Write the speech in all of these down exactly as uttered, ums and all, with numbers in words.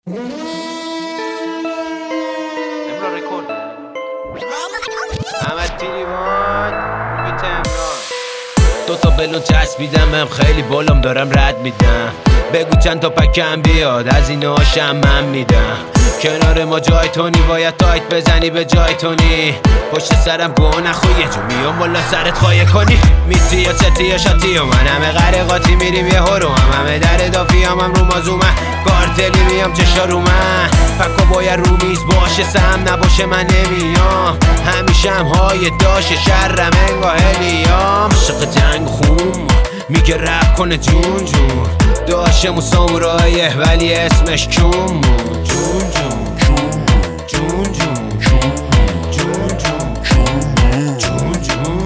امرا رکورد احمد تیریوان روی تمران دوتا بلون چسبیدم هم خیلی بالام دارم رد میدم. بگو چند تا پکم بیاد از این هاشم من میدم. کنار ما جای تونی باید تایت بزنی به جای تونی. پشت سرم گو نخو یه جو میام بالا سرت خواهی کنی. میتی یا چتی یا شاتی و من همه غرقاتی میریم یه هرو هم همه در دافی هم هم رو مازومه کارتلی میام چشا رو من پکا باید رو میز باشه سم نباشه من نمیام. همیشه هم های داشه شرم انگاه هلیام. عشق جنگ خون میگه رپ کنه جون جون داشتم و سامورایه ولی اسمش کون بود. جون جون جون جون جون جون جون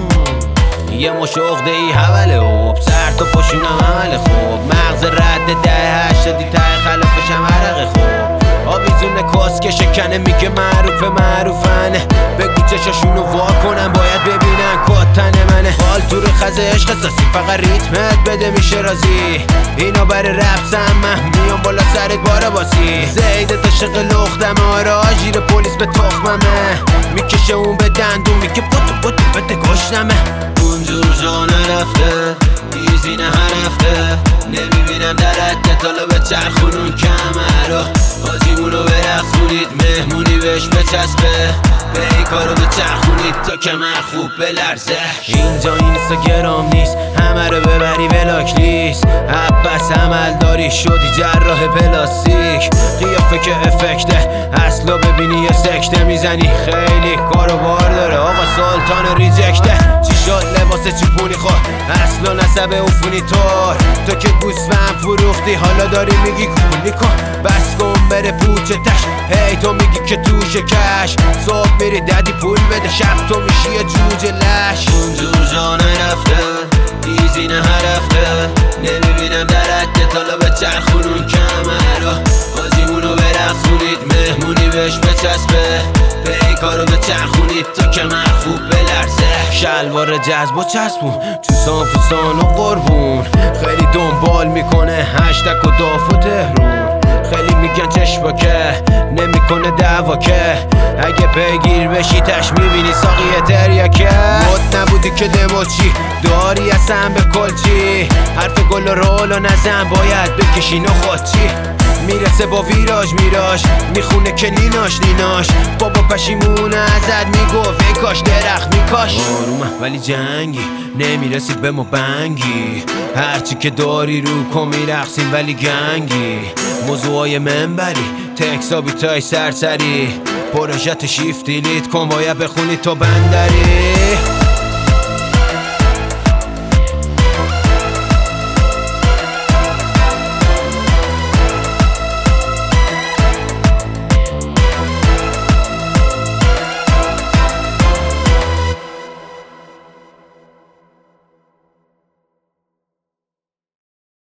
جون یه مش عقده ای حوله خوب سر تا پاشونم عمل خوب مغز رد ده هشتادی ته خلافش هم عرق خوب آویزونه کسکه شکنه میگه معروفه معروفنه. بگو چشاشونو وا کنن باید ببینن کتن منه. حال تو رو خزه عشق ساسی فقط ریتمت بده میشه رازی. اینا برای رفتم من میام بالا سرت بارا باسی. زیده تشق لختم آره آجیر پولیس به تخممه میکشه اون به دندون میگه بودو بودو بده گشنمه. اونجور جا نرفته ایزی نه هرفته نمیبینم در حد تالا به چرخونون کمرو حاجیمونو برخصونید مهمونی بهش بچسبه به این کارو به چرخونید تا کمر خوب بلرزه. اینجا اینستاگرام نیست همه رو ببری بلاک لیست. عباس عمل داری شدی جراح پلاستیک قیافه که افکته اصلا ببینی یه سکته میزنی خیلی کارو بار داره آقا سلطان ریجکته. چی شد لباس چوپونی خود اصلا نسبه افونی طور تو که گوسفند فروختی حالا داری میگی کولی کن بس کن بره پوچه تش. هی تو میگی که توشه کش صبح میری ددی پول بده شب تو میشی یه جوجه لش. اونجور جا نرفته ایزی نه هرفته نمیبینم در حد تالا به چرخونون کمرو حاجیمونو برخصونید مهمونی بهش بچسبه به این کارو به چرخونید تا کمر خوب بلرزه. شلوار جذب و چسبون تو سانفوسان و قربون خیلی دنبال میکنه هشتک و داف و تهرون. خیلی میگن چشماکه نمیکنه دعوا که اگه بگیر بشی تش میبینی ساقیه تریاکه. مد نبودی که دموچی داری اصلا به کلچی حرف گل و رول و نزن باید بکشی نخواد چی. میرسه با ویراج میراش میخونه که نیناش نیناش بابا پشیمونه ازت میگفت ای کاش درخت میکاش. آرومه ولی جنگی نمیرسید به ما بنگی هرچی که داری رو کن میرقصیم ولی گنگی. موضوعای منبری تکسابی تای سرسری پروژت شیفت دیلیت کن باید بخونی تو بندری.